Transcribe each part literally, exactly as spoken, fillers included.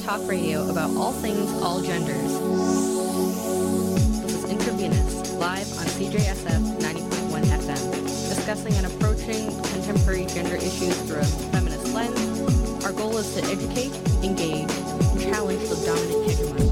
talk radio about all things, all genders. This is Intravenous, live on C J S F ninety point one F M, discussing and approaching contemporary gender issues through a feminist lens. Our goal is to educate, engage, and challenge the dominant hegemony.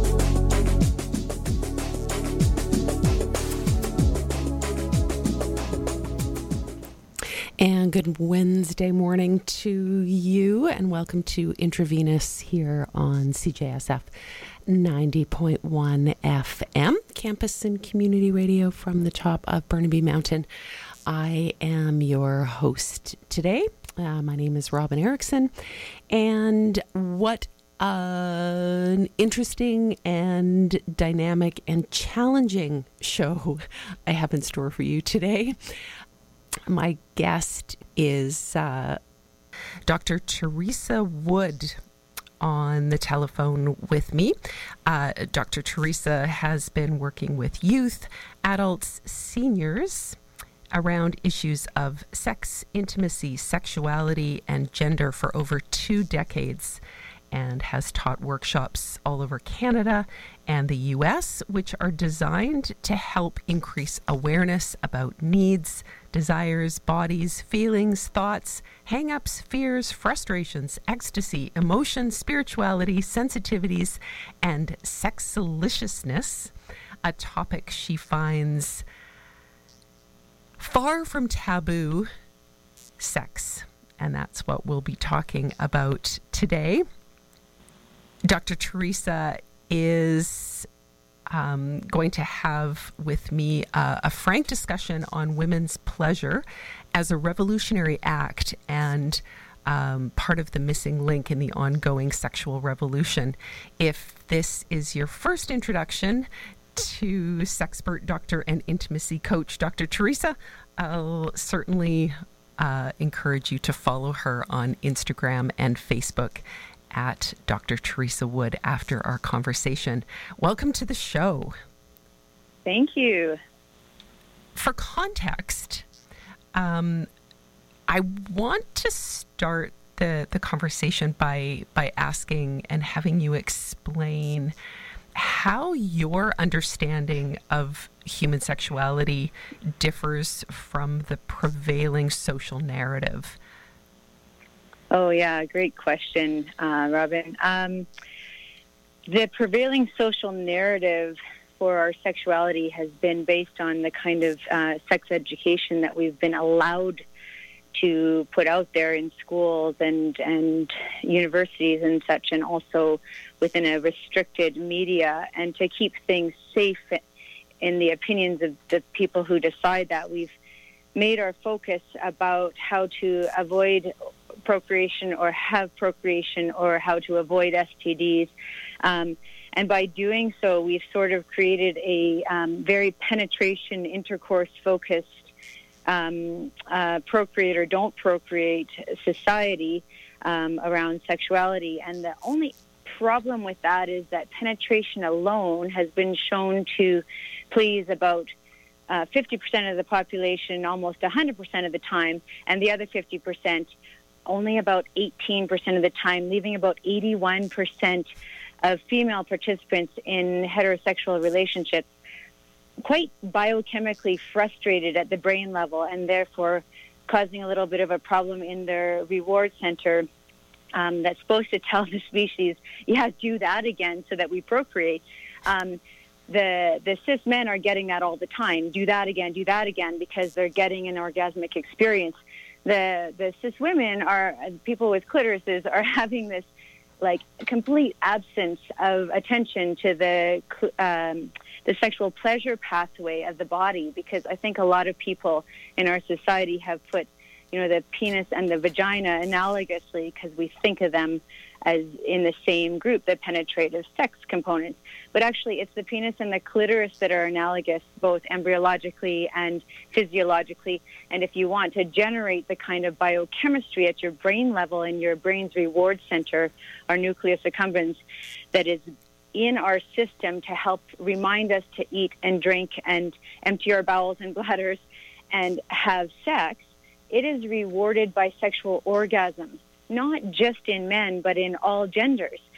And good Wednesday morning to you, and welcome to Intravenous here on C J S F ninety point one F M, campus and community radio from the top of Burnaby Mountain. I am your host today. Uh, my name is Robin Erickson, and what an interesting and dynamic and challenging show I have in store for you today. My guest is uh, Doctor Teresa Wood on the telephone with me. Uh, Doctor Teresa has been working with youth, adults, seniors around issues of sex, intimacy, sexuality, and gender for over two decades, and has taught workshops all over Canada and the U S, which are designed to help increase awareness about needs, desires, bodies, feelings, thoughts, hang-ups, fears, frustrations, ecstasy, emotion, spirituality, sensitivities, and sexaliciousness, a topic she finds far from taboo, sex. And that's what we'll be talking about today. Doctor Teresa is um, going to have with me uh, a frank discussion on women's pleasure as a revolutionary act and um, part of the missing link in the ongoing sexual revolution. If this is your first introduction to sexpert, doctor, and intimacy coach, Doctor Teresa, I'll certainly uh, encourage you to follow her on Instagram and Facebook at Doctor Teresa Wood after our conversation. Welcome to the show. Thank you. For context, um, I want to start the, the conversation by by asking and having you explain how your understanding of human sexuality differs from the prevailing social narrative. Oh, yeah, great question, uh, Robin. Um, the prevailing social narrative for our sexuality has been based on the kind of uh, sex education that we've been allowed to put out there in schools and, and universities and such, and also within a restricted media, and to keep things safe in the opinions of the people who decide that. We've made our focus about how to avoid procreation or have procreation, or how to avoid S T Ds. Um, and by doing so, we've sort of created a um, very penetration, intercourse-focused um, uh, procreate or don't procreate society um, around sexuality. And the only problem with that is that penetration alone has been shown to please about uh, fifty percent of the population almost one hundred percent of the time, and the other fifty percent only about eighteen percent of the time, leaving about eighty-one percent of female participants in heterosexual relationships quite biochemically frustrated at the brain level, and therefore causing a little bit of a problem in their reward center um, that's supposed to tell the species, yeah, do that again so that we procreate. Um, the, the cis men are getting that all the time. Do that again, do that again, because they're getting an orgasmic experience. The the cis women are, people with clitorises, are having this like complete absence of attention to the um, the sexual pleasure pathway of the body, because I think a lot of people in our society have put, you know, the penis and the vagina analogously, because we think of them as in the same group, the penetrative sex components. But actually, it's the penis and the clitoris that are analogous, both embryologically and physiologically. And if you want to generate the kind of biochemistry at your brain level in your brain's reward center, our nucleus accumbens, that is in our system to help remind us to eat and drink and empty our bowels and bladders and have sex, it is rewarded by sexual orgasms, not just in men, but in all genders.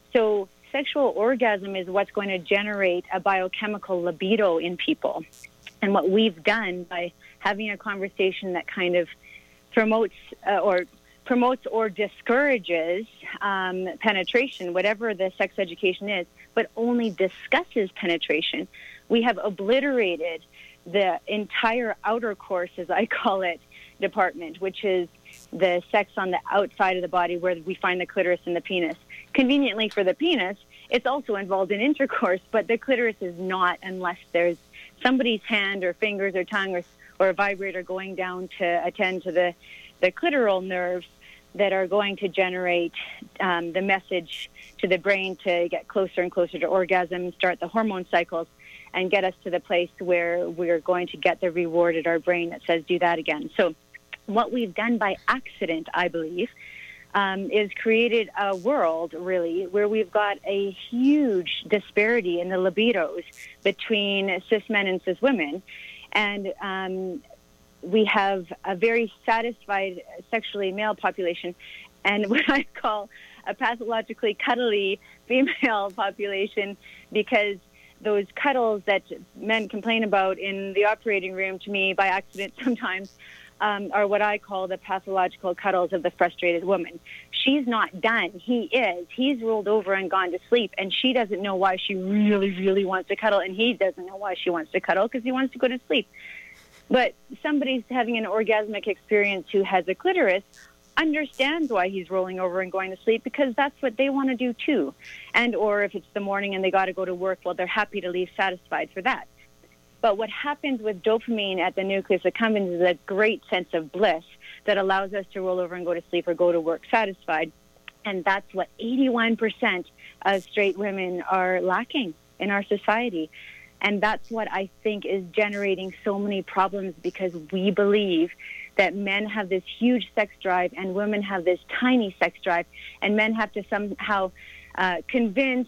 So sexual orgasm is what's going to generate a biochemical libido in people. And what we've done by having a conversation that kind of promotes uh, or promotes or discourages um, penetration, whatever the sex education is, but only discusses penetration, we have obliterated the entire outer course, as I call it, department, which is the sex on the outside of the body where we find the clitoris and the penis. Conveniently for the penis, it's also involved in intercourse, but the clitoris is not unless there's somebody's hand or fingers or tongue or, or a vibrator going down to attend to the, the clitoral nerves that are going to generate um, the message to the brain to get closer and closer to orgasm, start the hormone cycles, and get us to the place where we're going to get the reward at our brain that says, do that again. So what we've done by accident, I believe, um, is created a world, really, where we've got a huge disparity in the libidos between cis men and cis women. And um, we have a very satisfied sexually male population and what I call a pathologically cuddly female population, because those cuddles that men complain about in the operating room to me by accident sometimes um, are what I call the pathological cuddles of the frustrated woman. She's not done. He is. He's rolled over and gone to sleep, and she doesn't know why she really, really wants to cuddle, and he doesn't know why she wants to cuddle because he wants to go to sleep. But somebody's having an orgasmic experience who has a clitoris understands why he's rolling over and going to sleep, because that's what they want to do too. And or if it's the morning and they got to go to work, well, they're happy to leave satisfied for that. But what happens with dopamine at the nucleus accumbens is a great sense of bliss that allows us to roll over and go to sleep or go to work satisfied. And that's what eighty-one percent of straight women are lacking in our society. And that's what I think is generating so many problems, because we believe that men have this huge sex drive and women have this tiny sex drive, and men have to somehow uh, convince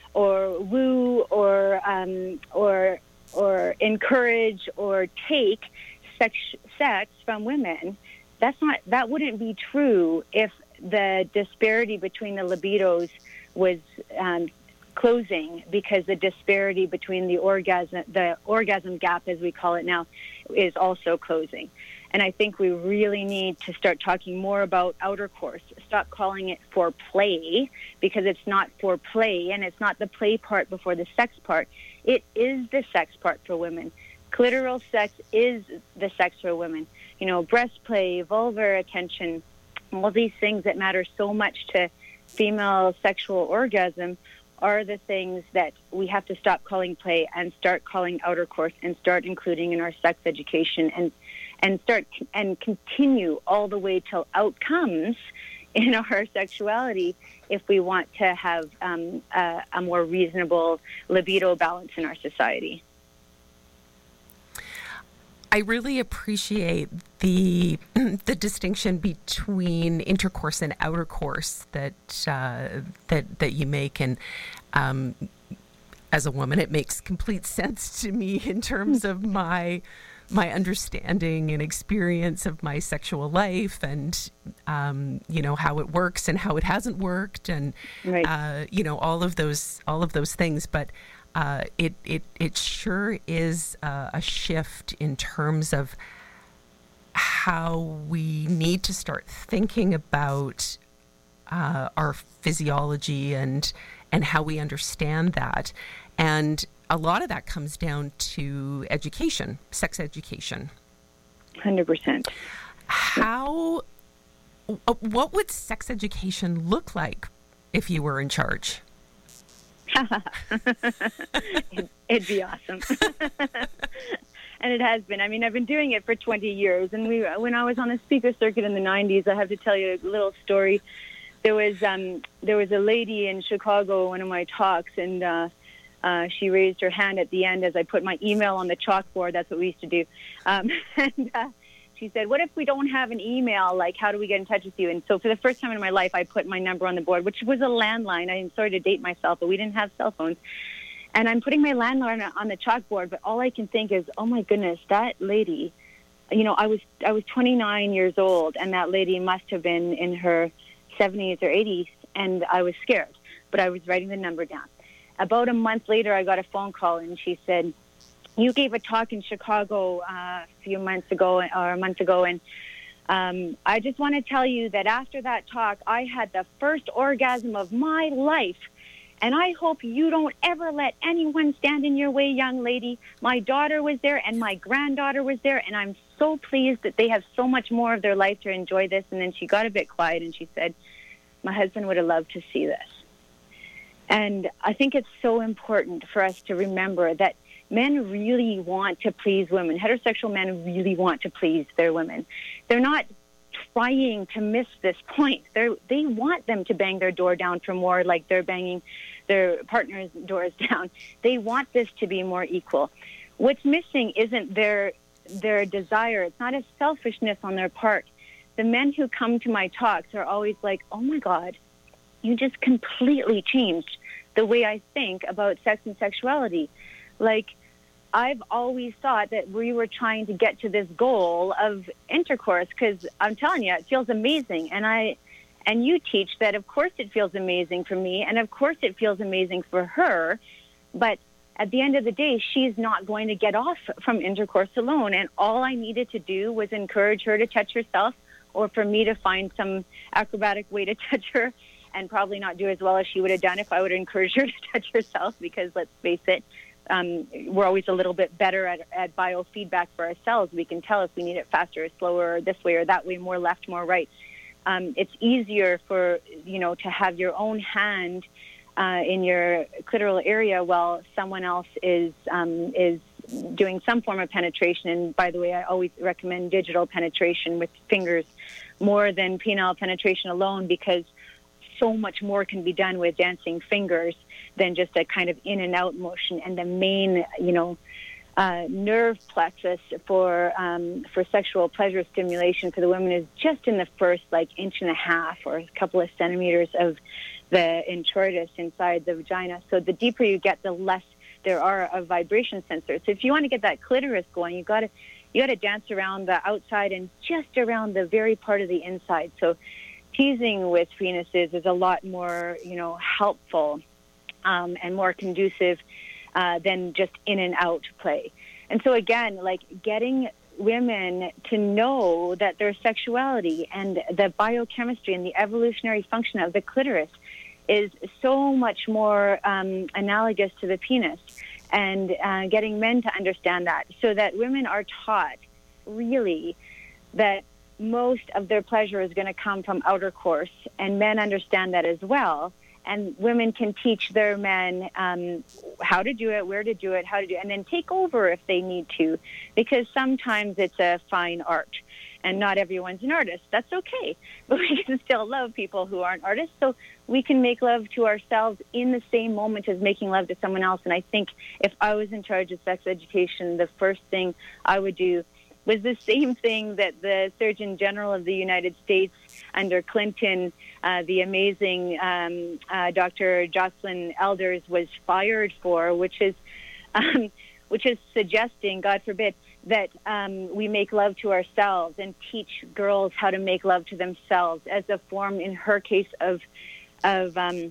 or woo or um, or or encourage or take sex sex from women. That's not that wouldn't be true if the disparity between the libidos was um, closing, because the disparity between the orgasm the orgasm gap, as we call it now, is also closing. And I think we really need to start talking more about outer course. Stop calling it foreplay, because it's not foreplay, and it's not the play part before the sex part. It is the sex part for women. Clitoral sex is the sex for women. You know, breast play, vulvar attention, all these things that matter so much to female sexual orgasm are the things that we have to stop calling play and start calling outer course, and start including in our sex education, and and start and continue all the way till outcomes in our sexuality if we want to have um, a, a more reasonable libido balance in our society. I really appreciate the the distinction between intercourse and outer course that uh, that that you make, and um, as a woman, it makes complete sense to me in terms of my my understanding and experience of my sexual life, and um, you know, how it works and how it hasn't worked, and right. uh, you know, all of those all of those things, but. Uh, it, it it sure is uh, a shift in terms of how we need to start thinking about uh, our physiology and and how we understand that. And a lot of that comes down to education, sex education. one hundred percent. How, what would sex education look like if you were in charge? It'd be awesome. And it has been. I mean, I've been doing it for twenty years. And we, when I was on the speaker circuit in the nineties, I have to tell you a little story. There was um, there was a lady in Chicago, one of my talks, and uh, uh, she raised her hand at the end as I put my email on the chalkboard. That's what we used to do. Um, and uh, she said, what if we don't have an email? Like, how do we get in touch with you? And so for the first time in my life, I put my number on the board, which was a landline. I'm sorry to date myself, but we didn't have cell phones. And I'm putting my landline on the chalkboard, but all I can think is, oh, my goodness, that lady, you know, I was I was twenty-nine years old, and that lady must have been in her seventies or eighties, and I was scared. but I was writing the number down. About a month later, I got a phone call, and she said, you gave a talk in Chicago uh, a few months ago, or a month ago, and um, I just want to tell you that after that talk, I had the first orgasm of my life. And I hope you don't ever let anyone stand in your way, young lady. My daughter was there and my granddaughter was there, and I'm so pleased that they have so much more of their life to enjoy this. And then she got a bit quiet and she said, my husband would have loved to see this. And I think it's so important for us to remember that men really want to please women. Heterosexual men really want to please their women. They're not trying to miss this point. They they want them to bang their door down for more, like they're banging their partner's doors down. They want this to be more equal. What's missing isn't their their desire. It's not a selfishness on their part. The men who come to my talks are always like, oh my God, you just completely changed the way I think about sex and sexuality. Like, I've always thought that we were trying to get to this goal of intercourse, because I'm telling you, it feels amazing. And I, and you teach that, of course, it feels amazing for me, and of course, it feels amazing for her. But at the end of the day, she's not going to get off from intercourse alone. And all I needed to do was encourage her to touch herself, or for me to find some acrobatic way to touch her, and probably not do as well as she would have done if I would have encouraged her to touch herself, because let's face it, Um, we're always a little bit better at, at biofeedback for ourselves. We can tell if we need it faster or slower, or this way or that way, more left, more right. Um, it's easier for, you know, to have your own hand uh, in your clitoral area while someone else is um, is doing some form of penetration. And by the way, I always recommend digital penetration with fingers more than penile penetration alone, because so much more can be done with dancing fingers than just a kind of in and out motion. And the main, you know, uh, nerve plexus for um, for sexual pleasure stimulation for the women is just in the first like inch and a half or a couple of centimeters of the introitus inside the vagina. So the deeper you get, the less there are of vibration sensors. So if you want to get that clitoris going, you got to you got to dance around the outside and just around the very part of the inside. So teasing with penises is a lot more, you know, helpful um, and more conducive uh, than just in and out play. And so again, like getting women to know that their sexuality and the biochemistry and the evolutionary function of the clitoris is so much more um, analogous to the penis, and uh, getting men to understand that, so that women are taught really that most of their pleasure is going to come from outer course, and men understand that as well. And women can teach their men um, how to do it, where to do it, how to do it, and then take over if they need to, because sometimes it's a fine art, and not everyone's an artist. That's okay, but we can still love people who aren't artists, so we can make love to ourselves in the same moment as making love to someone else. And I think if I was in charge of sex education, the first thing I would do was the same thing that the Surgeon General of the United States under Clinton, uh, the amazing um, uh, Doctor Jocelyn Elders, was fired for, which is, um, which is suggesting, God forbid, that um, we make love to ourselves and teach girls how to make love to themselves as a form, in her case, of, of um,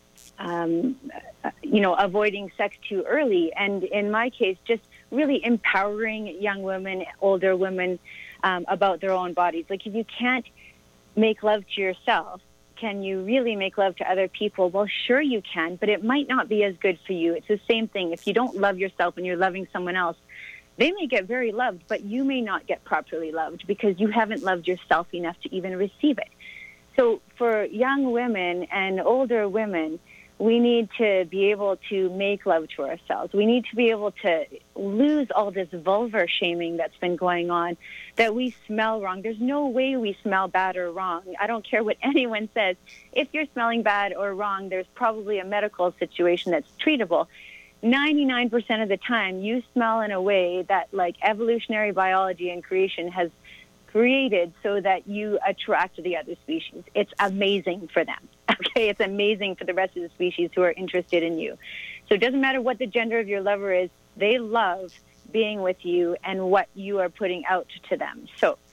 um, you know, avoiding sex too early. And in my case, just really empowering young women, older women, um, about their own bodies. Like, if you can't make love to yourself, can you really make love to other people? Well, sure you can, but it might not be as good for you. It's the same thing. If you don't love yourself and you're loving someone else, they may get very loved, but you may not get properly loved because you haven't loved yourself enough to even receive it. So for young women and older women, we need to be able to make love to ourselves. We need to be able to lose all this vulvar shaming that's been going on, that we smell wrong. There's no way we smell bad or wrong. I don't care what anyone says. If you're smelling bad or wrong, there's probably a medical situation that's treatable. ninety-nine percent of the time, you smell in a way that, like, evolutionary biology and creation has created so that you attract the other species. It's amazing for them. Okay, it's amazing for the rest of the species who are interested in you. So it doesn't matter what the gender of your lover is, they love being with you and what you are putting out to them. So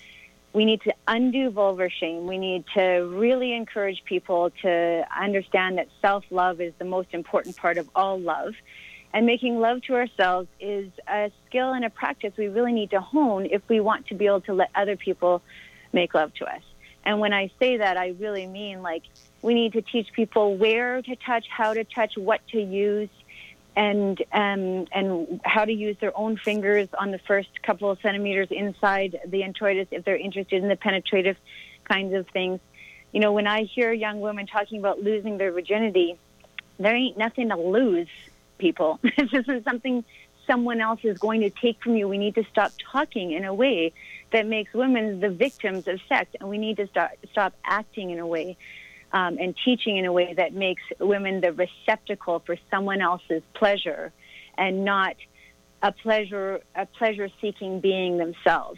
we need to undo vulvar shame. We need to really encourage people to understand that self-love is the most important part of all love. And making love to ourselves is a skill and a practice we really need to hone if we want to be able to let other people make love to us. And when I say that, I really mean, like, we need to teach people where to touch, how to touch, what to use, and um, and how to use their own fingers on the first couple of centimeters inside the introitus if they're interested in the penetrative kinds of things. You know, when I hear young women talking about losing their virginity, there ain't nothing to lose, people. This isn't something someone else is going to take from you. We need to stop talking in a way that makes women the victims of sex, and we need to start, stop acting in a way um, and teaching in a way that makes women the receptacle for someone else's pleasure and not a pleasure a pleasure-seeking being themselves.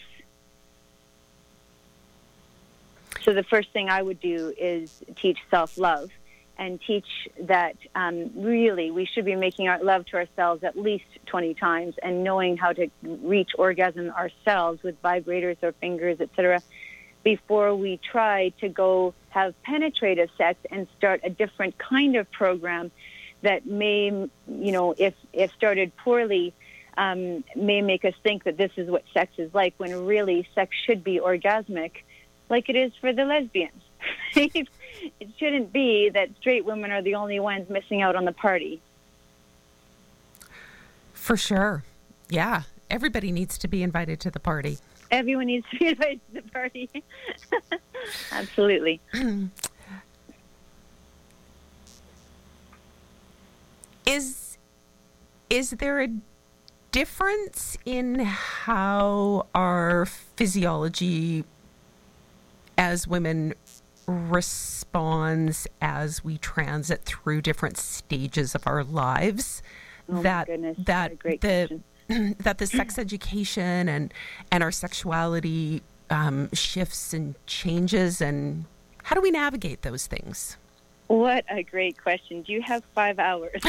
So the first thing I would do is teach self-love and teach that um, really we should be making our love to ourselves at least twenty times and knowing how to reach orgasm ourselves with vibrators or fingers, et cetera, before we try to go have penetrative sex and start a different kind of program that may, you know, if, if started poorly, um, may make us think that this is what sex is like, when really sex should be orgasmic, like it is for the lesbians. It shouldn't be that straight women are the only ones missing out on the party. For sure. Yeah. Everybody needs to be invited to the party. Everyone needs to be invited to the party. Absolutely. Is is there a difference in how our physiology as women responds as we transit through different stages of our lives? Oh, that my goodness. that What a great the question. that the sex education and and our sexuality um, shifts and changes, and how do we navigate those things? What a great question. Do you have five hours?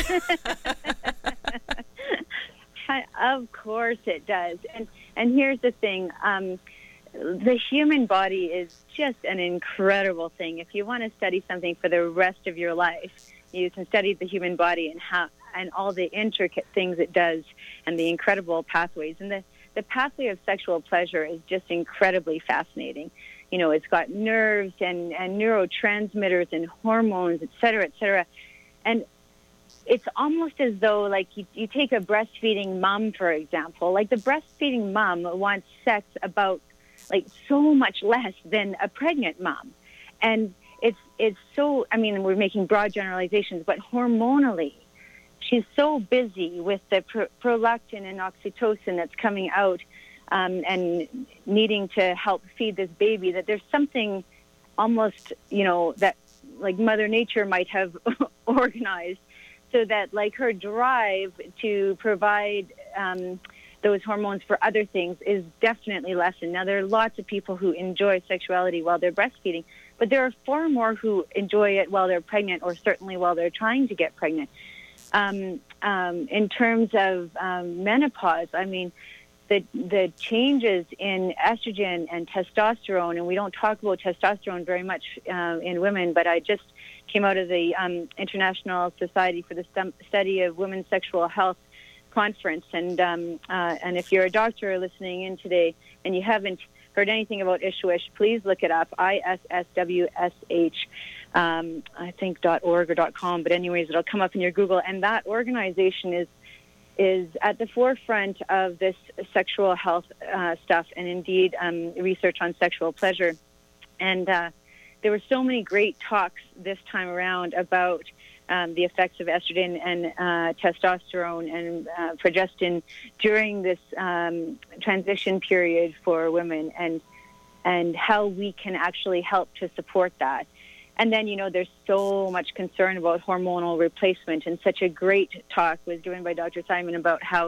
Of course it does. And and here's the thing. Um, the human body is just an incredible thing. If you want to study something for the rest of your life, you can study the human body and how and all the intricate things it does and the incredible pathways. And the, the pathway of sexual pleasure is just incredibly fascinating. You know, it's got nerves and, and neurotransmitters and hormones, et cetera, et cetera. And it's almost as though, like, you, you take a breastfeeding mom, for example. Like, the breastfeeding mom wants sex about, like, so much less than a pregnant mom. And it's it's so, I mean, we're making broad generalizations, but hormonally, she's so busy with the pro- prolactin and oxytocin that's coming out um, and needing to help feed this baby that there's something almost, you know, that like Mother Nature might have organized so that, like, her drive to provide um, those hormones for other things is definitely lessened. Now, there are lots of people who enjoy sexuality while they're breastfeeding, but there are far more who enjoy it while they're pregnant, or certainly while they're trying to get pregnant. Um, um, in terms of um, menopause, I mean, the the changes in estrogen and testosterone, and we don't talk about testosterone very much uh, in women, but I just came out of the um, International Society for the Stum- Study of Women's Sexual Health conference, and um, uh, and if you're a doctor listening in today and you haven't heard anything about I S W S, please look it up, I S S W S H. Um, I think .org or .com, but anyways, it'll come up in your Google. And that organization is is at the forefront of this sexual health uh, stuff, and indeed um, research on sexual pleasure. And uh, there were so many great talks this time around about um, the effects of estrogen and uh, testosterone and uh, progestin during this um, transition period for women, and and how we can actually help to support that. And then, you know, there's so much concern about hormonal replacement, and such a great talk was given by Doctor Simon about how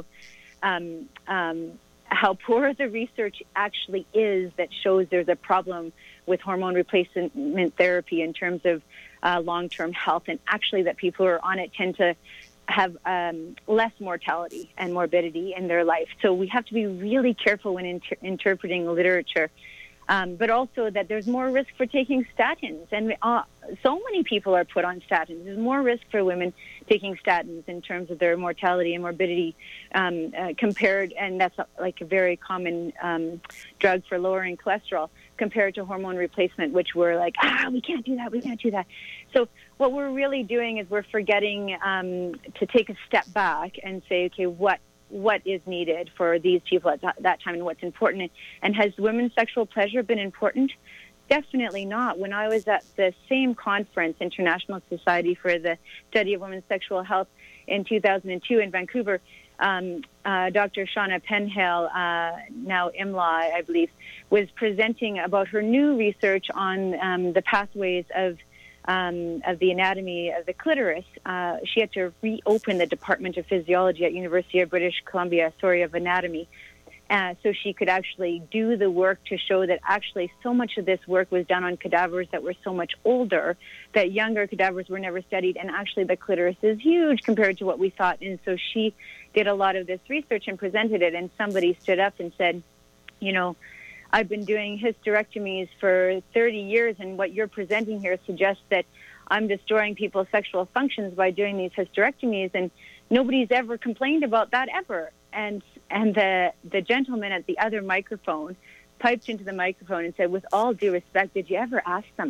um, um, how poor the research actually is that shows there's a problem with hormone replacement therapy in terms of uh, long-term health, and actually that people who are on it tend to have um, less mortality and morbidity in their life. So we have to be really careful when inter- interpreting literature Um, but also that there's more risk for taking statins. And uh, so many people are put on statins. There's more risk for women taking statins in terms of their mortality and morbidity um, uh, compared, and that's a, like a very common um, drug for lowering cholesterol, compared to hormone replacement, which we're like, ah, we can't do that, we can't do that. So what we're really doing is we're forgetting um, to take a step back and say, okay, what what is needed for these people at that time and what's important. And has women's sexual pleasure been important? Definitely not. When I was at the same conference, International Society for the Study of Women's Sexual Health, in two thousand two in Vancouver, um, uh, Doctor Shauna Penhale, uh, now I M L A, I believe, was presenting about her new research on um, the pathways of Um, of the anatomy of the clitoris. Uh, she had to reopen the Department of Physiology at University of British Columbia, sorry, of Anatomy, uh, so she could actually do the work to show that actually so much of this work was done on cadavers that were so much older, that younger cadavers were never studied, and actually the clitoris is huge compared to what we thought. And so she did a lot of this research and presented it, and somebody stood up and said, you know, I've been doing hysterectomies for thirty years, and what you're presenting here suggests that I'm destroying people's sexual functions by doing these hysterectomies, and nobody's ever complained about that ever. And and the, the gentleman at the other microphone piped into the microphone and said, with all due respect, did you ever ask them?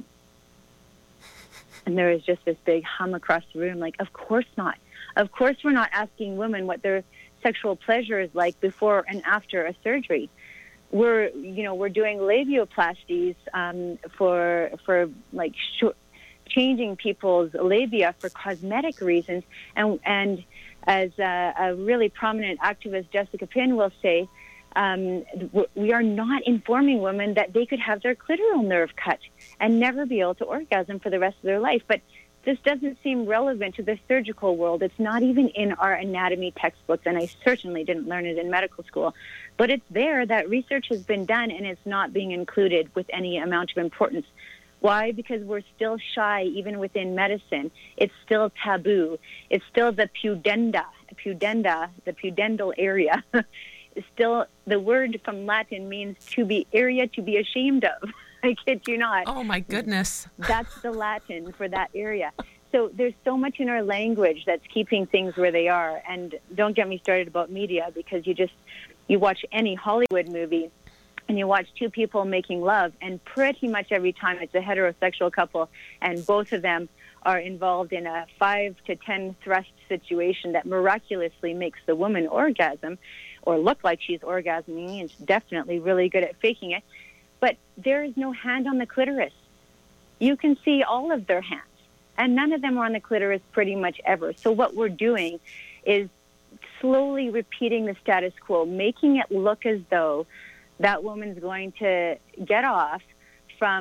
And there was just this big hum across the room, like, of course not. Of course we're not asking women what their sexual pleasure is like before and after a surgery. We're, you know, we're doing labioplasties um, for for like sh- changing people's labia for cosmetic reasons, and and as a, a really prominent activist, Jessica Pinn, will say, um, we are not informing women that they could have their clitoral nerve cut and never be able to orgasm for the rest of their life. But this doesn't seem relevant to the surgical world. It's not even in our anatomy textbooks, and I certainly didn't learn it in medical school. But it's there. That research has been done, and it's not being included with any amount of importance. Why? Because we're still shy, even within medicine. It's still taboo. It's still the pudenda, pudenda, the pudendal area. It's still, the word from Latin means to be area to be ashamed of. I kid you not. Oh, my goodness. That's the Latin for that area. So there's so much in our language that's keeping things where they are. And don't get me started about media, because you just, you watch any Hollywood movie and you watch two people making love, and pretty much every time it's a heterosexual couple, and both of them are involved in a five to ten thrust situation that miraculously makes the woman orgasm or look like she's orgasming, and she's definitely really good at faking it. But there is no hand on the clitoris. You can see all of their hands, and none of them are on the clitoris pretty much ever. So what we're doing is slowly repeating the status quo, making it look as though that woman's going to get off from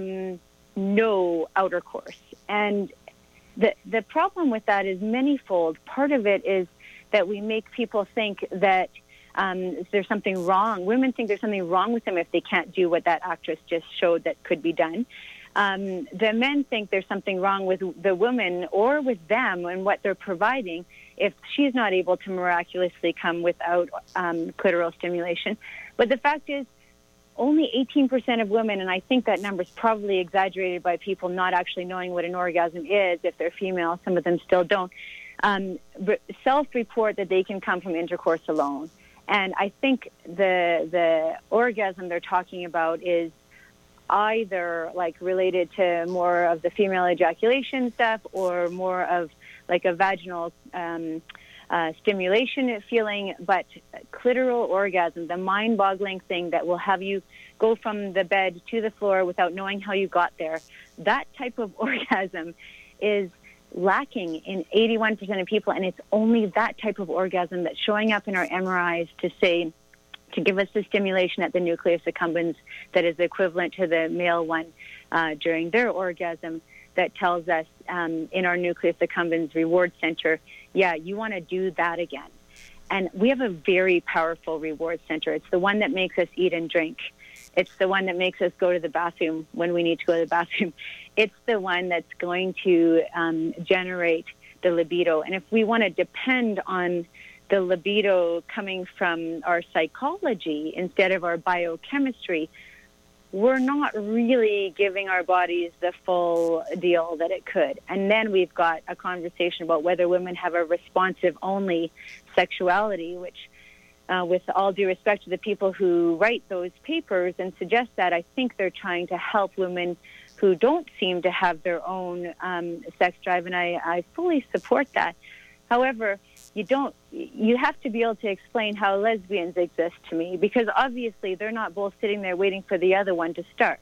no outer course. And the the problem with that is manyfold. Part of it is that we make people think that Um, there's something wrong. Women think there's something wrong with them if they can't do what that actress just showed that could be done. Um, the men think there's something wrong with the woman or with them and what they're providing if she's not able to miraculously come without um, clitoral stimulation. But the fact is, only eighteen percent of women, and I think that number is probably exaggerated by people not actually knowing what an orgasm is. If they're female, some of them still don't, um, self-report that they can come from intercourse alone. And I think the the orgasm they're talking about is either like related to more of the female ejaculation stuff or more of like a vaginal um, uh, stimulation feeling. But clitoral orgasm, the mind-boggling thing that will have you go from the bed to the floor without knowing how you got there, that type of orgasm is lacking in eighty-one percent of people, and it's only that type of orgasm that's showing up in our M R Is to say, to give us the stimulation at the nucleus accumbens that is equivalent to the male one uh, during their orgasm, that tells us um, in our nucleus accumbens reward center, yeah, you want to do that again. And we have a very powerful reward center. It's the one that makes us eat and drink. It's the one that makes us go to the bathroom when we need to go to the bathroom. It's the one that's going to um, generate the libido. And if we want to depend on the libido coming from our psychology instead of our biochemistry, we're not really giving our bodies the full deal that it could. And then we've got a conversation about whether women have a responsive-only sexuality, which, uh, with all due respect to the people who write those papers and suggest that, I think they're trying to help women who don't seem to have their own um, sex drive, and I, I fully support that. However, you don't. You have to be able to explain how lesbians exist to me, because obviously they're not both sitting there waiting for the other one to start.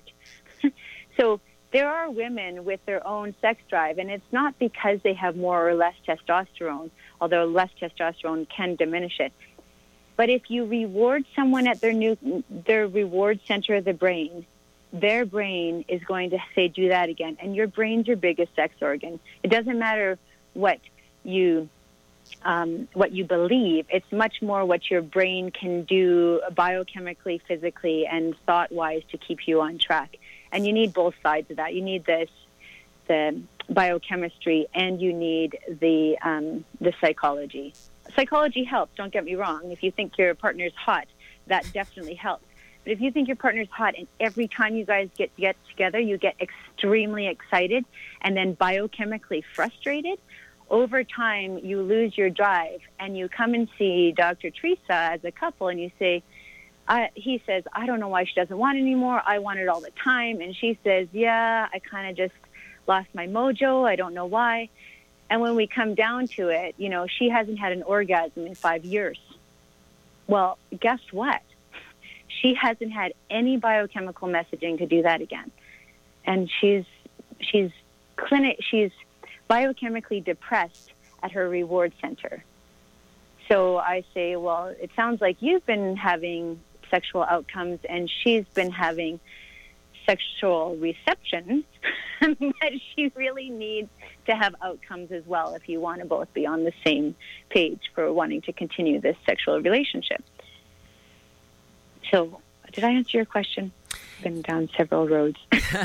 So there are women with their own sex drive, and it's not because they have more or less testosterone, although less testosterone can diminish it. But if you reward someone at their new their reward center of the brain, their brain is going to say, do that again. And your brain's your biggest sex organ. It doesn't matter what you um, what you believe. It's much more what your brain can do biochemically, physically, and thought-wise to keep you on track. And you need both sides of that. You need this, the biochemistry, and you need the um, the psychology. Psychology helps, don't get me wrong. If you think your partner's hot, that definitely helps. But if you think your partner's hot and every time you guys get, get together, you get extremely excited and then biochemically frustrated, over time you lose your drive and you come and see Doctor Teresa as a couple and you say, I, he says, I don't know why she doesn't want it anymore. I want it all the time. And she says, yeah, I kind of just lost my mojo. I don't know why. And when we come down to it, you know, she hasn't had an orgasm in five years. Well, guess what? She hasn't had any biochemical messaging to do that again. And she's she's clinic she's biochemically depressed at her reward center. So I say, well, it sounds like you've been having sexual outcomes and she's been having sexual reception, but she really needs to have outcomes as well if you want to both be on the same page for wanting to continue this sexual relationship. So, did I answer your question? I've been down several roads.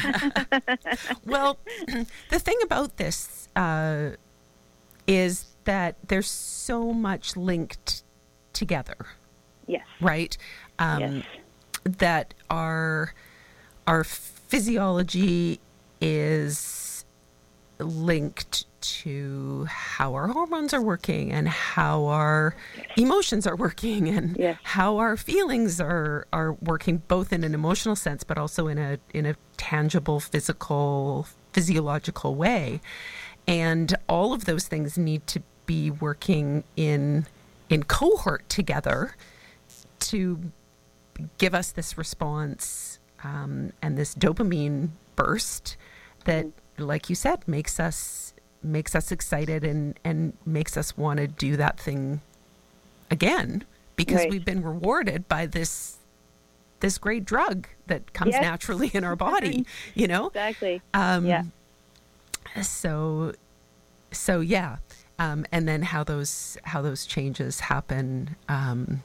Well, the thing about this uh, is that there's so much linked together. Yes. Right? Um, yes. That our our physiology is linked to how our hormones are working and how our yes. emotions are working and yes. how our feelings are are working, both in an emotional sense but also in a in a tangible, physical, physiological way. And all of those things need to be working in in cohort together to give us this response um, and this dopamine burst that, mm-hmm. like you said, makes us makes us excited and, and makes us want to do that thing again because right. we've been rewarded by this this great drug that comes yes. naturally in our body, you know? Exactly. Um, yeah. So, so yeah. Um, and then how those how those changes happen um,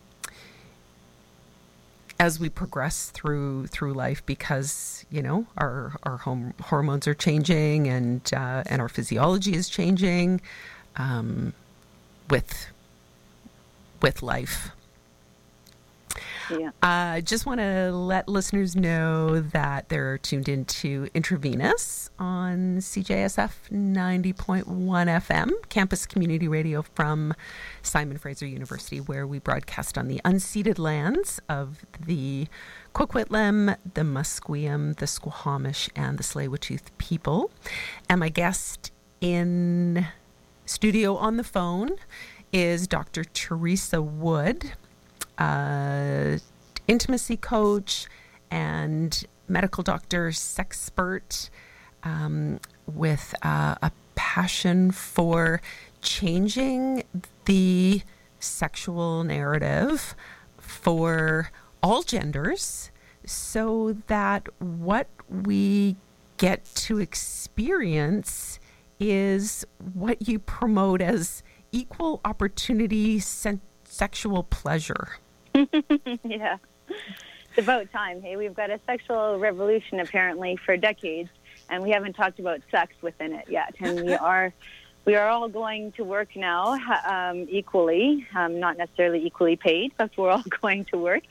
as we progress through through life, because you know our our home, hormones are changing and uh, and our physiology is changing um, with with life. Yeah. I uh, just want to let listeners know that they're tuned into Intravenous on C J S F ninety point one F M, campus community radio from Simon Fraser University, where we broadcast on the unceded lands of the Coquitlam, the Musqueam, the Squamish, and the Tsleil-Waututh people. And my guest in studio on the phone is Doctor Teresa Wood, Uh, intimacy coach and medical doctor, sexpert, um, with uh, a passion for changing the sexual narrative for all genders so that what we get to experience is what you promote as equal opportunity sen- sexual pleasure. Yeah, it's about time. Hey, we've got a sexual revolution apparently for decades, and we haven't talked about sex within it yet. And we are, we are all going to work now um, equally, um, not necessarily equally paid, but we're all going to work.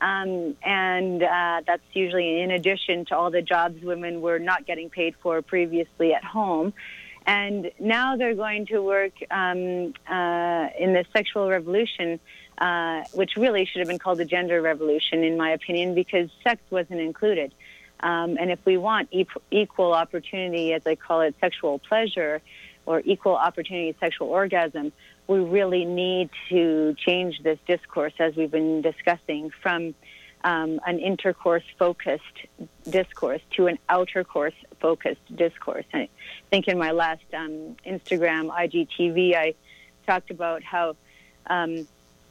Um, and uh, that's usually in addition to all the jobs women were not getting paid for previously at home. And now they're going to work um, uh, in the sexual revolution, uh, which really should have been called the gender revolution, in my opinion, because sex wasn't included. Um, and if we want e- equal opportunity, as I call it, sexual pleasure, or equal opportunity sexual orgasm, we really need to change this discourse, as we've been discussing, from um, an intercourse-focused discourse to an outer-course-focused discourse. And I think in my last um, Instagram I G T V, I talked about how um,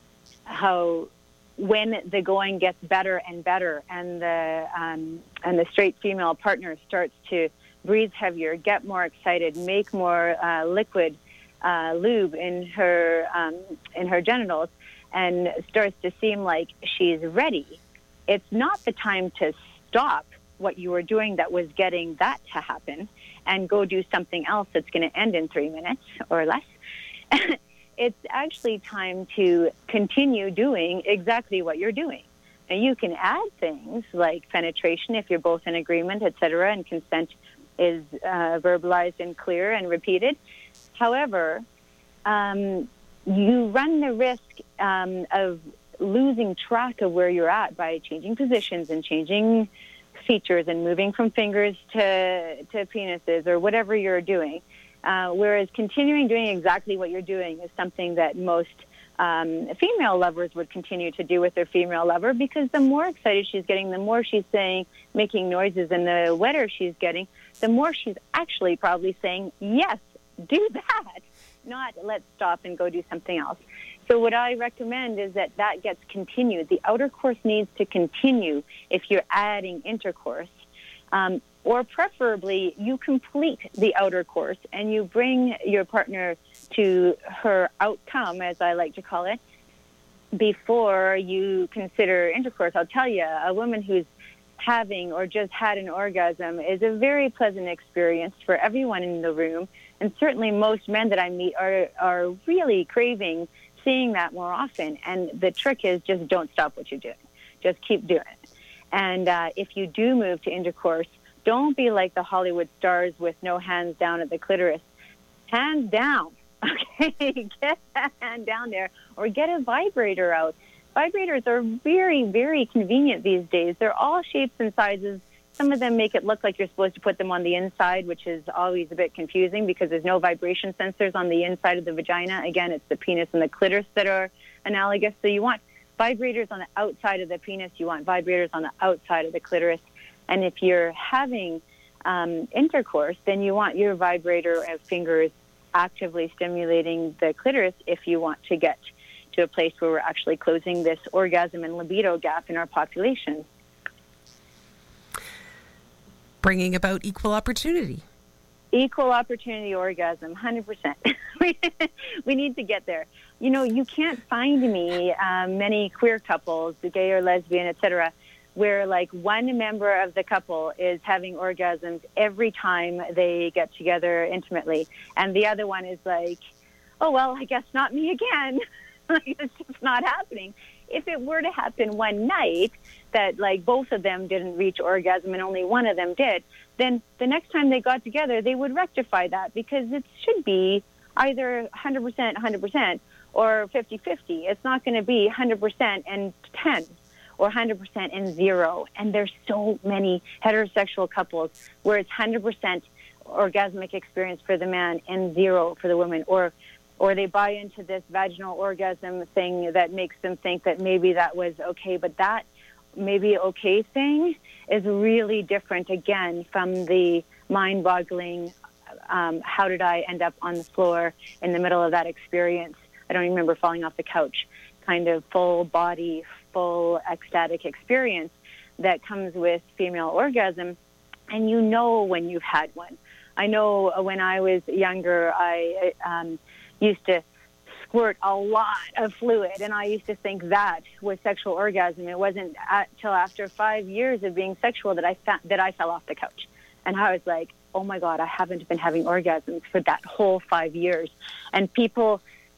how when the going gets better and better, and the um, and the straight female partner starts to breathe heavier, get more excited, make more uh, liquid uh, lube in her um, in her genitals, and starts to seem like she's ready, it's not the time to stop what you were doing that was getting that to happen and go do something else that's going to end in three minutes or less. It's actually time to continue doing exactly what you're doing. And you can add things like penetration if you're both in agreement, et cetera, and consent is uh, verbalized and clear and repeated. However, um, you run the risk um, of losing track of where you're at by changing positions and changing features and moving from fingers to, to penises or whatever you're doing. Uh, whereas continuing doing exactly what you're doing is something that most um, female lovers would continue to do with their female lover, because the more excited she's getting, the more she's saying, making noises, and the wetter she's getting, the more she's actually probably saying, yes, do that, not let's stop and go do something else. So what I recommend is that that gets continued. The outer course needs to continue if you're adding intercourse. Um, or preferably you complete the outer course and you bring your partner to her outcome, as I like to call it, before you consider intercourse. I'll tell you, a woman who's having or just had an orgasm is a very pleasant experience for everyone in the room. And certainly most men that I meet are, are really craving seeing that more often. And the trick is just don't stop what you're doing. Just keep doing it. And uh, if you do move to intercourse, don't be like the Hollywood stars with no hands down at the clitoris. Hands down, okay? Get that hand down there, or get a vibrator out. Vibrators are very, very convenient these days. They're all shapes and sizes. Some of them make it look like you're supposed to put them on the inside, which is always a bit confusing because there's no vibration sensors on the inside of the vagina. Again, it's the penis and the clitoris that are analogous. So you want vibrators on the outside of the penis. You want vibrators on the outside of the clitoris. And if you're having um, intercourse, then you want your vibrator of fingers actively stimulating the clitoris if you want to get to a place where we're actually closing this orgasm and libido gap in our population. Bringing about equal opportunity. Equal opportunity orgasm, one hundred percent. We need to get there. You know, you can't find me um, many queer couples, gay or lesbian, et cetera, where like one member of the couple is having orgasms every time they get together intimately, and the other one is like, oh, well, I guess not me again. It's just not happening. If it were to happen one night that like both of them didn't reach orgasm and only one of them did, then the next time they got together, they would rectify that, because it should be either one hundred percent, one hundred percent or fifty-fifty. It's not going to be one hundred percent and ten. Or one hundred percent and zero. And there's so many heterosexual couples where it's one hundred percent orgasmic experience for the man and zero for the woman. Or or they buy into this vaginal orgasm thing that makes them think that maybe that was okay. But that maybe okay thing is really different, again, from the mind-boggling, um, how did I end up on the floor in the middle of that experience? I don't even remember falling off the couch. Kind of full body, full ecstatic experience that comes with female orgasm. And you know when you've had one. I know when I was younger, I um, used to squirt a lot of fluid, and I used to think that was sexual orgasm. It wasn't until after five years of being sexual that I fa- that I fell off the couch. And I was like, oh my God, I haven't been having orgasms for that whole five years. And people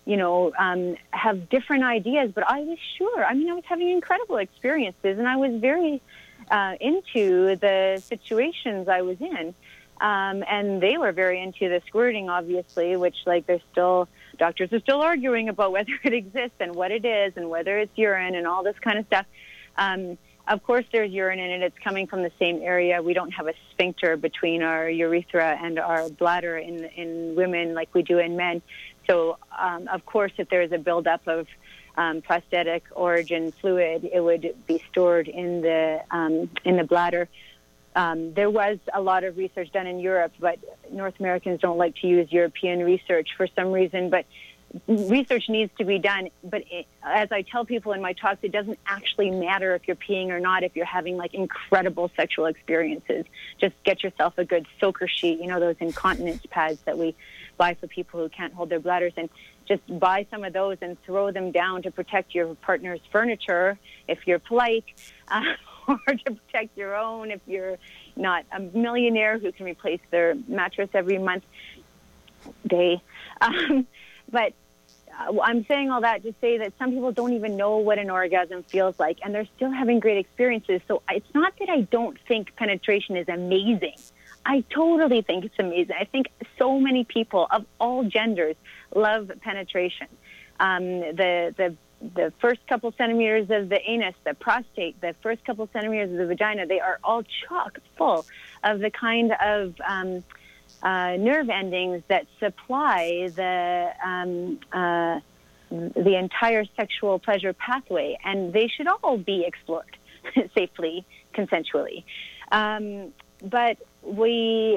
you know, um, have different ideas. But I was sure. I mean, I was having incredible experiences, and I was very uh, into the situations I was in. Um, and they were very into the squirting, obviously, which, like, they're still, doctors are still arguing about whether it exists and what it is and whether it's urine and all this kind of stuff. Um, of course, there's urine in it. It's coming from the same area. We don't have a sphincter between our urethra and our bladder in in women like we do in men. So, um, of course, if there is a buildup of um, prostatic origin fluid, it would be stored in the um, in the bladder. Um, there was a lot of research done in Europe, but North Americans don't like to use European research for some reason. But research needs to be done. But it, as I tell people in my talks, it doesn't actually matter if you're peeing or not, if you're having like incredible sexual experiences. Just get yourself a good soaker sheet, you know, those incontinence pads that we buy for people who can't hold their bladders, and just buy some of those and throw them down to protect your partner's furniture if you're polite. Uh, or to protect your own if you're not a millionaire who can replace their mattress every month, day. Um, but uh, I'm saying all that to say that some people don't even know what an orgasm feels like, and they're still having great experiences. So it's not that I don't think penetration is amazing. I totally think it's amazing. I think so many people of all genders love penetration. Um, the the the first couple centimeters of the anus, the prostate, the first couple centimeters of the vagina, they are all chock full of the kind of um, uh, nerve endings that supply the um, uh, the entire sexual pleasure pathway, and they should all be explored safely, consensually. Um, but we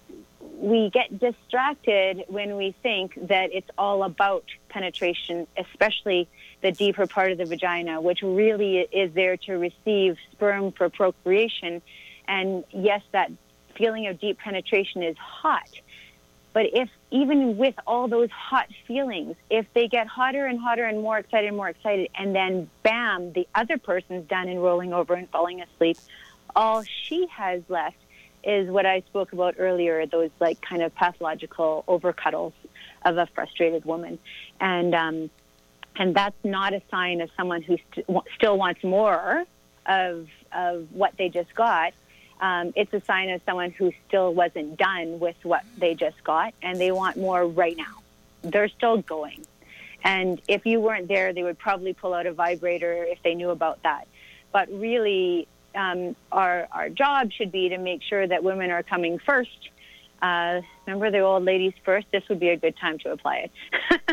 we get distracted when we think that it's all about penetration, especially the deeper part of the vagina, which really is there to receive sperm for procreation. And yes, that feeling of deep penetration is hot. But if even with all those hot feelings, if they get hotter and hotter and more excited and more excited, and then bam, the other person's done and rolling over and falling asleep, all she has left is what I spoke about earlier, those like kind of pathological overcuddles of a frustrated woman. And um, and that's not a sign of someone who st- still wants more of of what they just got. Um, it's a sign of someone who still wasn't done with what they just got, and they want more right now. They're still going. And if you weren't there, they would probably pull out a vibrator if they knew about that. But really, Um, our our job should be to make sure that women are coming first. Uh, remember the old ladies first? This would be a good time to apply it.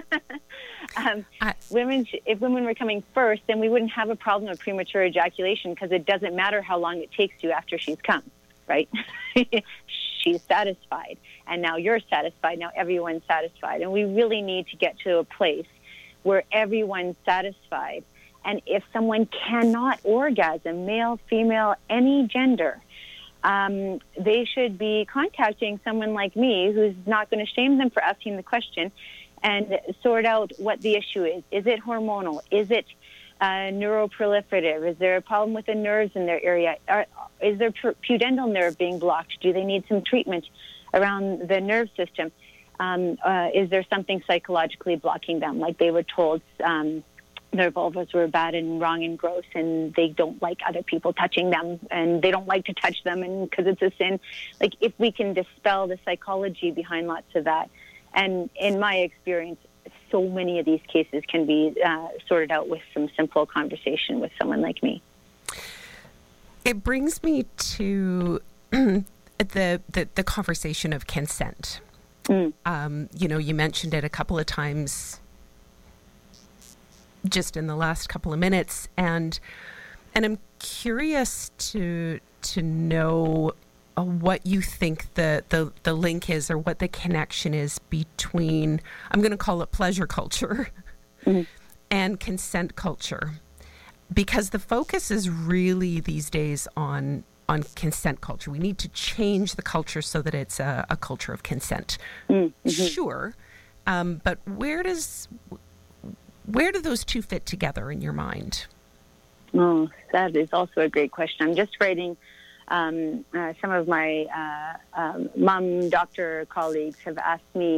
um, I, women, sh- if women were coming first, then we wouldn't have a problem with premature ejaculation, because it doesn't matter how long it takes you after she's come, right? She's satisfied, and now you're satisfied. Now everyone's satisfied, and we really need to get to a place where everyone's satisfied. And if someone cannot orgasm, male, female, any gender, um, they should be contacting someone like me, who's not going to shame them for asking the question, and sort out what the issue is. Is it hormonal? Is it uh, neuroproliferative? Is there a problem with the nerves in their area? Are, is their pudendal nerve being blocked? Do they need some treatment around the nerve system? Um, uh, is there something psychologically blocking them, like they were told um, their vulvas were bad and wrong and gross, and they don't like other people touching them, and they don't like to touch them, and because it's a sin. Like, if we can dispel the psychology behind lots of that, and in my experience, so many of these cases can be uh, sorted out with some simple conversation with someone like me. It brings me to the, the the conversation of consent. Mm. Um, you know, you mentioned it a couple of times just in the last couple of minutes, and and I'm curious to to know uh, what you think the, the the link is, or what the connection is between, I'm going to call it pleasure culture, mm-hmm. and consent culture, because the focus is really these days on on consent culture. We need to change the culture so that it's a, a culture of consent. Mm-hmm. Sure, um, but where does Where do those two fit together in your mind? Oh, that is also a great question. I'm just writing, um, uh, some of my uh, um, mom doctor colleagues have asked me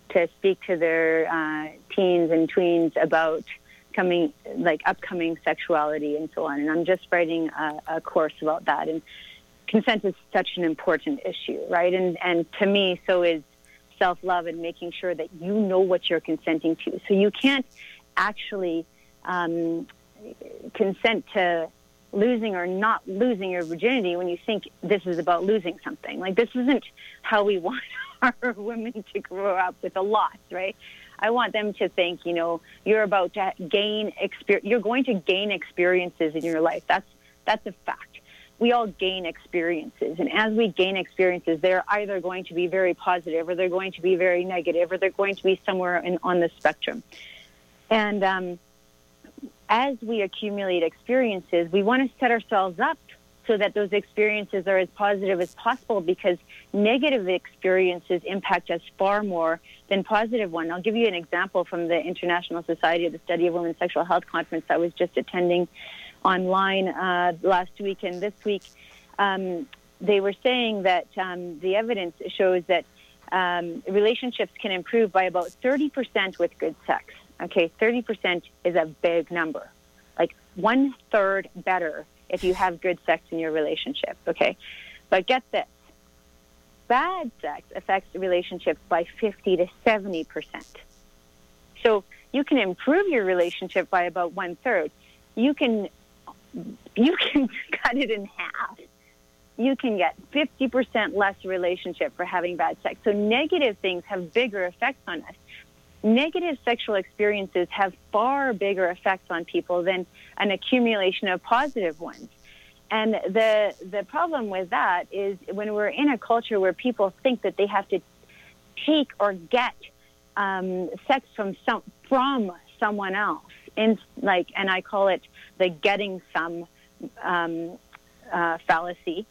to speak to their uh, teens and tweens about coming, like upcoming sexuality and so on. And I'm just writing a, a course about that. And consent is such an important issue, right? And and to me, so is self-love and making sure that you know what you're consenting to. So you can't actually um, consent to losing or not losing your virginity when you think this is about losing something. Like, this isn't how we want our women to grow up with a loss, right? I want them to think, you know, you're about to gain experience. You're going to gain experiences in your life. That's that's a fact. We all gain experiences, and as we gain experiences, they're either going to be very positive, or they're going to be very negative, or they're going to be somewhere in, on the spectrum. And um, as we accumulate experiences, we want to set ourselves up so that those experiences are as positive as possible, because negative experiences impact us far more than positive ones. I'll give you an example from the International Society of the Study of Women's Sexual Health Conference I was just attending online uh, last week and this week. Um, they were saying that um, the evidence shows that um, relationships can improve by about thirty percent with good sex. Okay, thirty percent is a big number. Like one third better if you have good sex in your relationship, okay? But get this, bad sex affects relationships by fifty to seventy percent. So you can improve your relationship by about one third. You can, you can cut it in half. You can get fifty percent less relationship for having bad sex. So negative things have bigger effects on us. Negative sexual experiences have far bigger effects on people than an accumulation of positive ones. And the the problem with that is when we're in a culture where people think that they have to take or get um, sex from some from someone else, in like, and I call it the getting some um, uh, fallacy.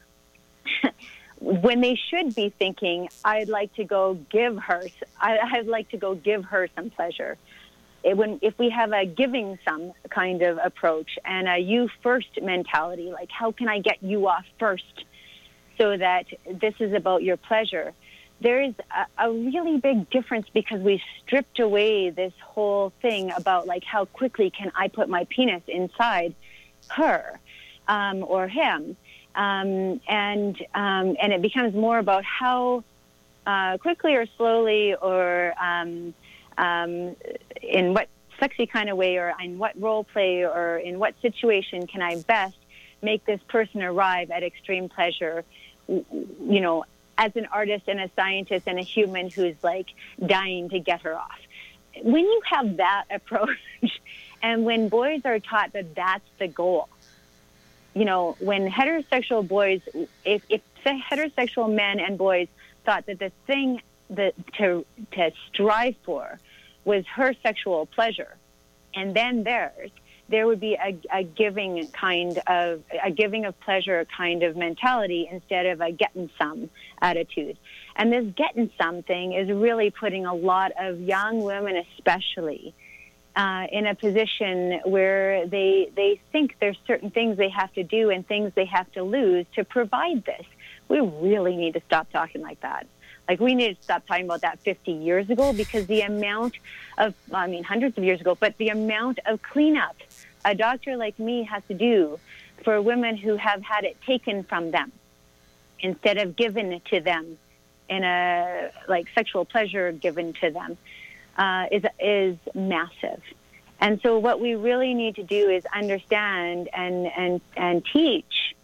When they should be thinking, I'd like to go give her, I, I'd like to go give her some pleasure. It, when, if we have a giving some kind of approach and a you first mentality, like how can I get you off first so that this is about your pleasure, there is a, a really big difference, because we've stripped away this whole thing about like how quickly can I put my penis inside her um, or him. Um, and um, and it becomes more about how uh, quickly or slowly or um, um, in what sexy kind of way or in what role play or in what situation can I best make this person arrive at extreme pleasure, you know, as an artist and a scientist and a human who's like dying to get her off. When you have that approach and when boys are taught that that's the goal, you know, when heterosexual boys, if, if heterosexual men and boys thought that the thing that to to strive for was her sexual pleasure, and then theirs, there would be a, a giving kind of a giving of pleasure kind of mentality instead of a getting some attitude. And this getting some thing is really putting a lot of young women, especially, Uh, in a position where they they think there's certain things they have to do and things they have to lose to provide this. We really need to stop talking like that. Like, we need to stop talking about that fifty years ago, because the amount of, I mean, hundreds of years ago, but the amount of cleanup a doctor like me has to do for women who have had it taken from them instead of given to them in a, like, sexual pleasure given to them. Uh, is is massive. And so what we really need to do is understand and and, and teach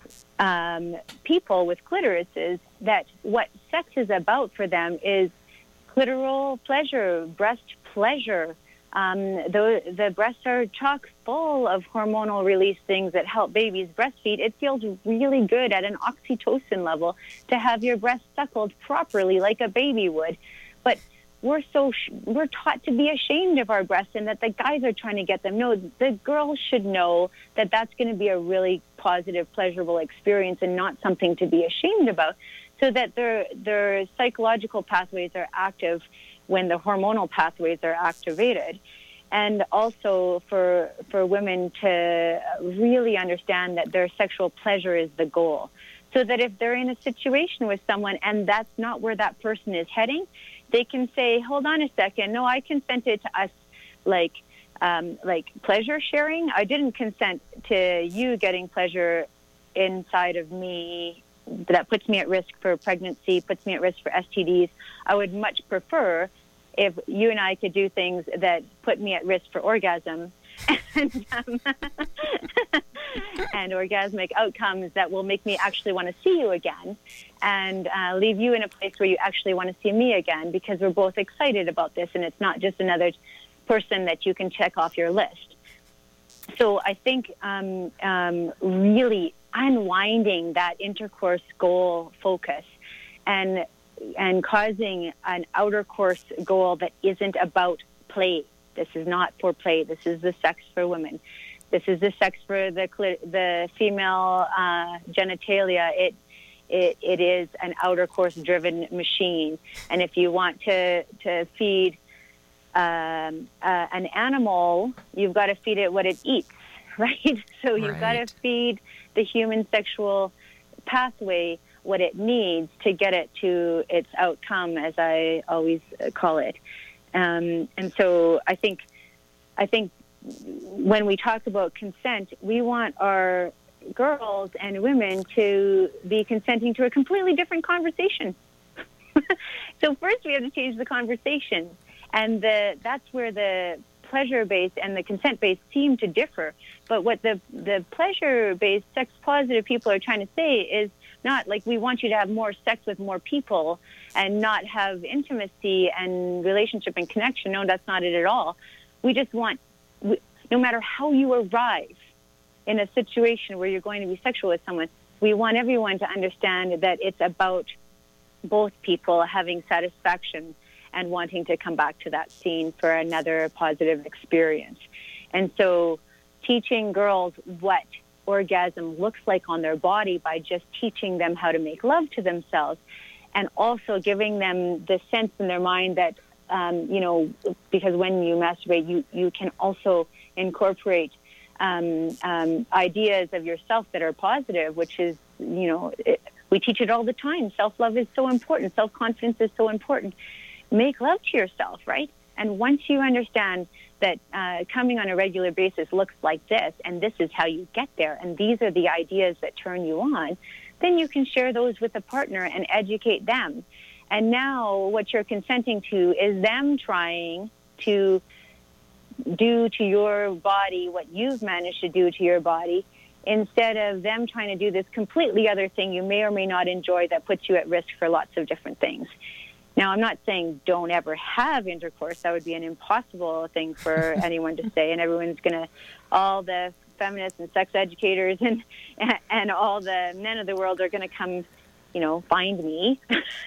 um, people with clitorises that what sex is about for them is clitoral pleasure, breast pleasure. Um, the, the breasts are chock full of hormonal release things that help babies breastfeed. It feels really good at an oxytocin level to have your breast suckled properly like a baby would. But We're so sh- we're taught to be ashamed of our breasts, and that the guys are trying to get them. No, the girls should know that that's going to be a really positive, pleasurable experience, and not something to be ashamed about, so that their their psychological pathways are active when the hormonal pathways are activated, and also for for women to really understand that their sexual pleasure is the goal. so that if they're in a situation with someone and that's not where that person is heading, they can say, hold on a second, no, I consented to us, like, um, like pleasure sharing. I didn't consent to you getting pleasure inside of me. That puts me at risk for pregnancy, puts me at risk for S T Ds. I would much prefer if you and I could do things that put me at risk for orgasm and, um, and orgasmic outcomes that will make me actually want to see you again, and uh, leave you in a place where you actually want to see me again, because we're both excited about this and it's not just another person that you can check off your list. So I think um, um, really unwinding that intercourse goal focus and and causing an outer course goal that isn't about play. This is not for play. This is the sex for women. This is the sex for the the female uh, genitalia. It it it is an outer course driven machine. And if you want to to feed um, uh, an animal, you've got to feed it what it eats, right? So you've Right. got to feed the human sexual pathway what it needs to get it to its outcome, as I always call it. Um, and so I think, I think when we talk about consent, we want our girls and women to be consenting to a completely different conversation. So first we have to change the conversation, and the, that's where the pleasure-based and the consent-based seem to differ. But what the, the pleasure-based, sex-positive people are trying to say is not like we want you to have more sex with more people and not have intimacy and relationship and connection. No, that's not it at all. We just want, we, no matter how you arrive in a situation where you're going to be sexual with someone, we want everyone to understand that it's about both people having satisfaction and wanting to come back to that scene for another positive experience. And so teaching girls what orgasm looks like on their body by just teaching them how to make love to themselves, and also giving them the sense in their mind that, um, you know, because when you masturbate, you, you can also incorporate um, um, ideas of yourself that are positive, which is, you know, it, we teach it all the time. Self-love is so important. Self-confidence is so important. Make love to yourself, right? And once you understand that uh, coming on a regular basis looks like this, and this is how you get there, and these are the ideas that turn you on, then you can share those with a partner and educate them. And now what you're consenting to is them trying to do to your body what you've managed to do to your body, instead of them trying to do this completely other thing you may or may not enjoy that puts you at risk for lots of different things. Now, I'm not saying don't ever have intercourse. That would be an impossible thing for anyone to say, and everyone's going to, all the feminists and sex educators and and all the men of the world are going to come, you know, find me.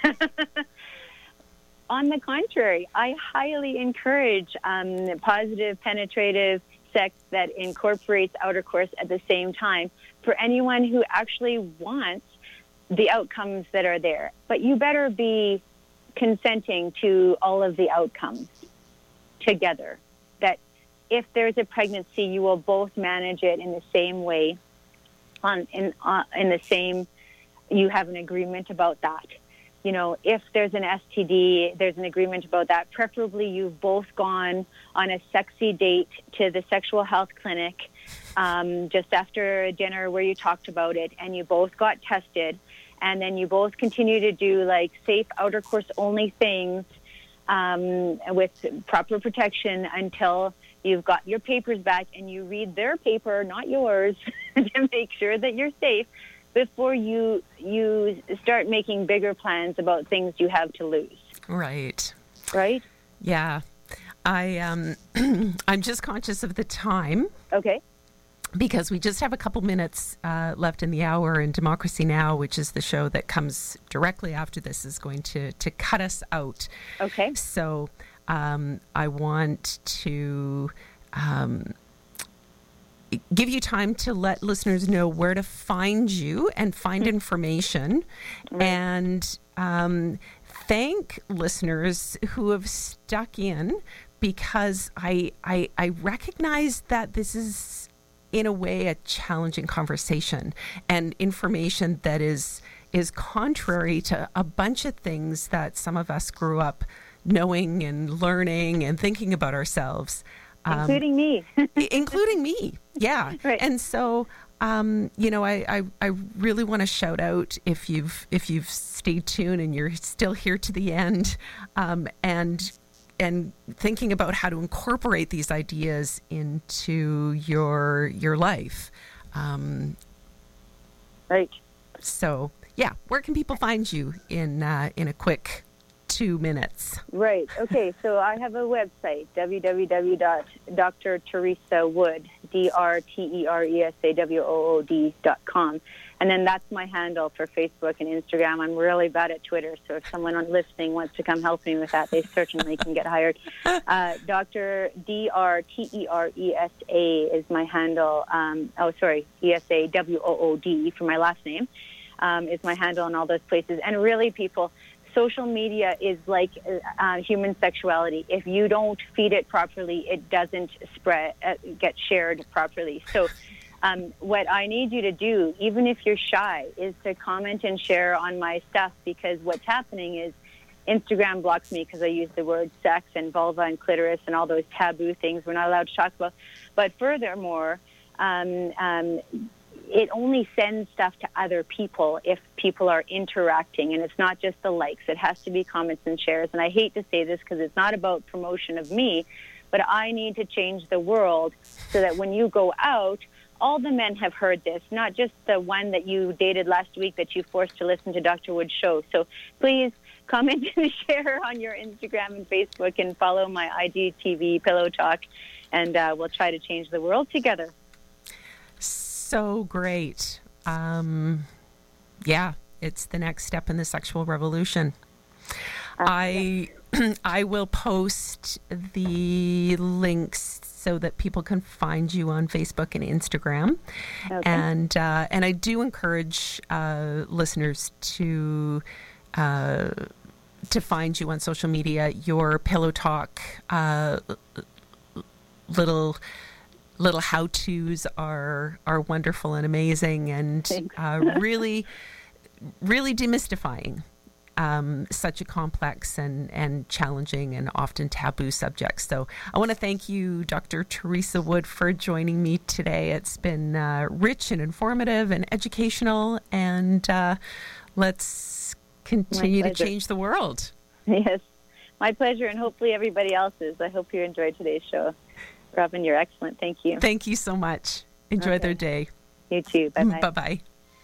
On the contrary, I highly encourage um, positive, penetrative sex that incorporates outer course at the same time for anyone who actually wants the outcomes that are there. But you better be consenting to all of the outcomes together. That if there's a pregnancy, you will both manage it in the same way, on in uh, in the same. You have an agreement about that. You know, if there's an S T D, there's an agreement about that. Preferably, you've both gone on a sexy date to the sexual health clinic um, just after dinner where you talked about it, and you both got tested. And then you both continue to do like safe outer course only things um, with proper protection until you've got your papers back and you read their paper, not yours, to make sure that you're safe before you you start making bigger plans about things you have to lose. Right. Right? Yeah. I um I'm just conscious of the time. Okay. Because we just have a couple minutes uh, left in the hour, and Democracy Now!, which is the show that comes directly after this, is going to, to cut us out. Okay. So um, I want to um, give you time to let listeners know where to find you and find information, right. and um, thank listeners who have stuck in, because I, I, I recognize that this is in a way, a challenging conversation and information that is is contrary to a bunch of things that some of us grew up knowing and learning and thinking about ourselves. Um, including me. including me, yeah. Right. And so, um, you know, I, I, I really want to shout out if you've if you've stayed tuned and you're still here to the end, um, and and thinking about how to incorporate these ideas into your your life. Um, right. So, yeah, where can people find you in uh, in a quick two minutes? Right. Okay. So I have a website, w w w dot d r teresa wood, D R T E R E S A W O O D dot com. And then that's my handle for Facebook and Instagram. I'm really bad at Twitter, so if someone listening wants to come help me with that, they certainly can get hired. Uh, Doctor D R T E R E S A is my handle. Um, oh, sorry, E S A W O O D for my last name um, is my handle in all those places. And really, people, social media is like uh, human sexuality. If you don't feed it properly, it doesn't spread, uh, get shared properly. So um, what I need you to do, even if you're shy, is to comment and share on my stuff, because what's happening is Instagram blocks me because I use the word sex and vulva and clitoris and all those taboo things we're not allowed to talk about. But furthermore, um, um, it only sends stuff to other people if people are interacting, and it's not just the likes. It has to be comments and shares. And I hate to say this because it's not about promotion of me, but I need to change the world so that when you go out, all the men have heard this, not just the one that you dated last week that you forced to listen to Doctor Wood's show. So please comment and share on your Instagram and Facebook and follow my I G T V Pillow Talk, and uh, we'll try to change the world together. So great. Um, yeah, it's the next step in the sexual revolution. Uh, I yeah. I will post the links so that people can find you on Facebook and Instagram. Okay. And uh, and I do encourage uh, listeners to uh, to find you on social media. Your Pillow Talk uh, little little how-tos are are wonderful and amazing, and uh, really really demystifying Um, such a complex and, and challenging and often taboo subject. So I want to thank you, Doctor Teresa Wood, for joining me today. It's been uh, rich and informative and educational, and uh, let's continue to change the world. Yes, my pleasure, and hopefully everybody else's. I hope you enjoyed today's show. Robin, you're excellent. Thank you. Thank you so much. Enjoy okay. their day. You too. Bye-bye. Bye-bye.